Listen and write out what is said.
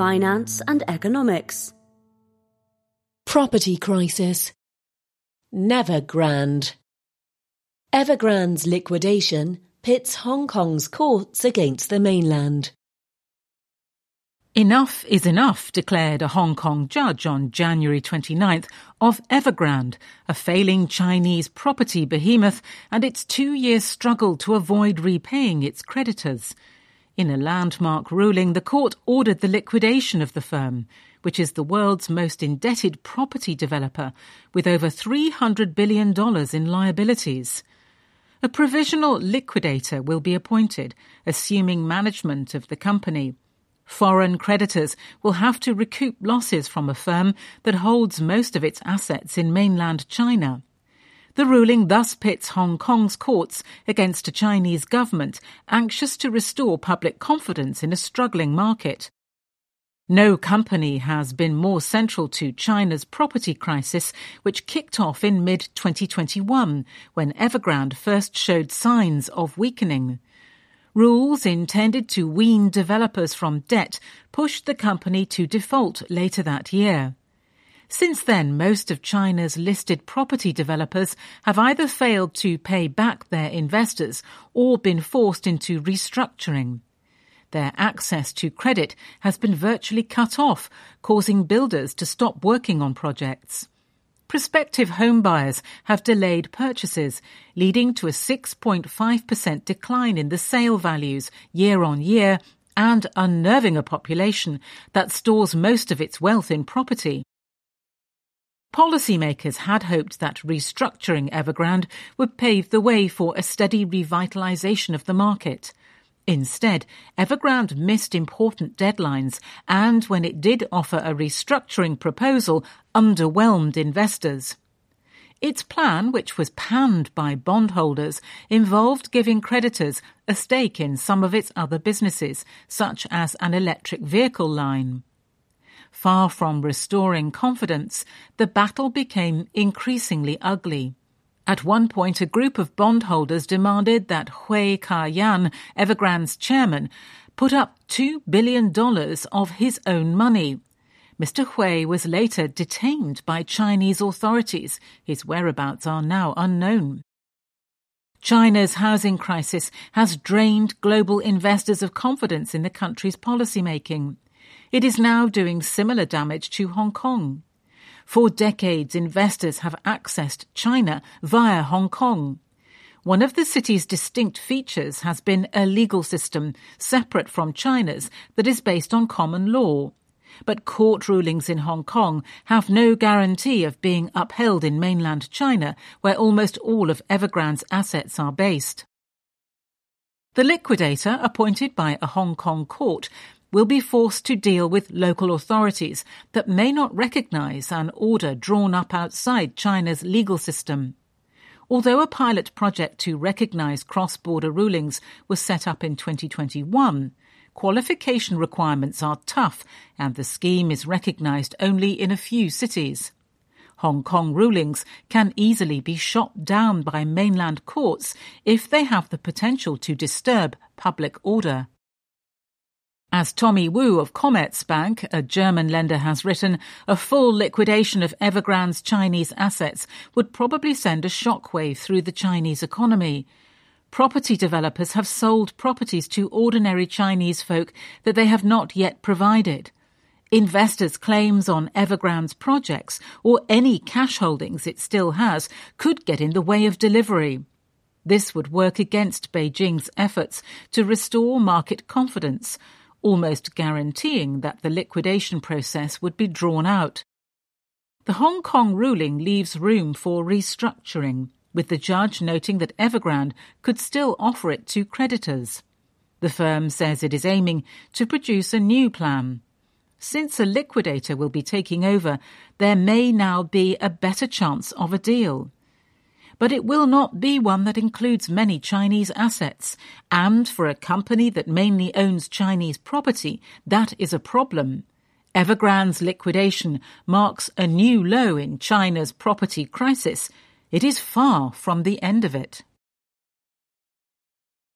finance and economics. Property crisis. Nevergrande. Evergrande's liquidation pits Hong Kong's courts against the mainland. Enough is enough, declared a Hong Kong judge on January 29th of Evergrande, a failing Chinese property behemoth, and its 2-year struggle to avoid repaying its creditors. In a landmark ruling, the court ordered the liquidation of the firm, which is the world's most indebted property developer, with over $300 billion in liabilities. A provisional liquidator will be appointed, assuming management of the company. Foreign creditors will have to recoup losses from a firm that holds most of its assets in mainland China. The ruling thus pits Hong Kong's courts against a Chinese government anxious to restore public confidence in a struggling market. No company has been more central to China's property crisis, which kicked off in mid-2021 when Evergrande first showed signs of weakening. Rules intended to wean developers from debt pushed the company to default later that year. Since then, most of China's listed property developers have either failed to pay back their investors or been forced into restructuring. Their access to credit has been virtually cut off, causing builders to stop working on projects. Prospective home buyers have delayed purchases, leading to a 6.5% decline in the sale values year on year and unnerving a population that stores most of its wealth in property. Policymakers had hoped that restructuring Evergrande would pave the way for a steady revitalisation of the market. Instead, Evergrande missed important deadlines and, when it did offer a restructuring proposal, underwhelmed investors. Its plan, which was panned by bondholders, involved giving creditors a stake in some of its other businesses, such as an electric vehicle line. Far from restoring confidence, the battle became increasingly ugly. At one point, a group of bondholders demanded that Hui Ka-yan, Evergrande's chairman, put up $2 billion of his own money. Mr. Hui was later detained by Chinese authorities. His whereabouts are now unknown. China's housing crisis has drained global investors of confidence in the country's policymaking. It is now doing similar damage to Hong Kong. For decades, investors have accessed China via Hong Kong. One of the city's distinct features has been a legal system separate from China's that is based on common law. But court rulings in Hong Kong have no guarantee of being upheld in mainland China, where almost all of Evergrande's assets are based. The liquidator, appointed by a Hong Kong court, will be forced to deal with local authorities that may not recognise an order drawn up outside China's legal system. Although a pilot project to recognise cross-border rulings was set up in 2021, qualification requirements are tough and the scheme is recognised only in a few cities. Hong Kong rulings can easily be shot down by mainland courts if they have the potential to disturb public order. As Tommy Wu of Commerzbank, a German lender, has written, a full liquidation of Evergrande's Chinese assets would probably send a shockwave through the Chinese economy. Property developers have sold properties to ordinary Chinese folk that they have not yet provided. Investors' claims on Evergrande's projects, or any cash holdings it still has, could get in the way of delivery. This would work against Beijing's efforts to restore market confidence, almost guaranteeing that the liquidation process would be drawn out. The Hong Kong ruling leaves room for restructuring, with the judge noting that Evergrande could still offer it to creditors. The firm says it is aiming to produce a new plan. Since a liquidator will be taking over, there may now be a better chance of a deal. But it will not be one that includes many Chinese assets, and for a company that mainly owns Chinese property, that is a problem. Evergrande's liquidation marks a new low in China's property crisis. It is far from the end of it.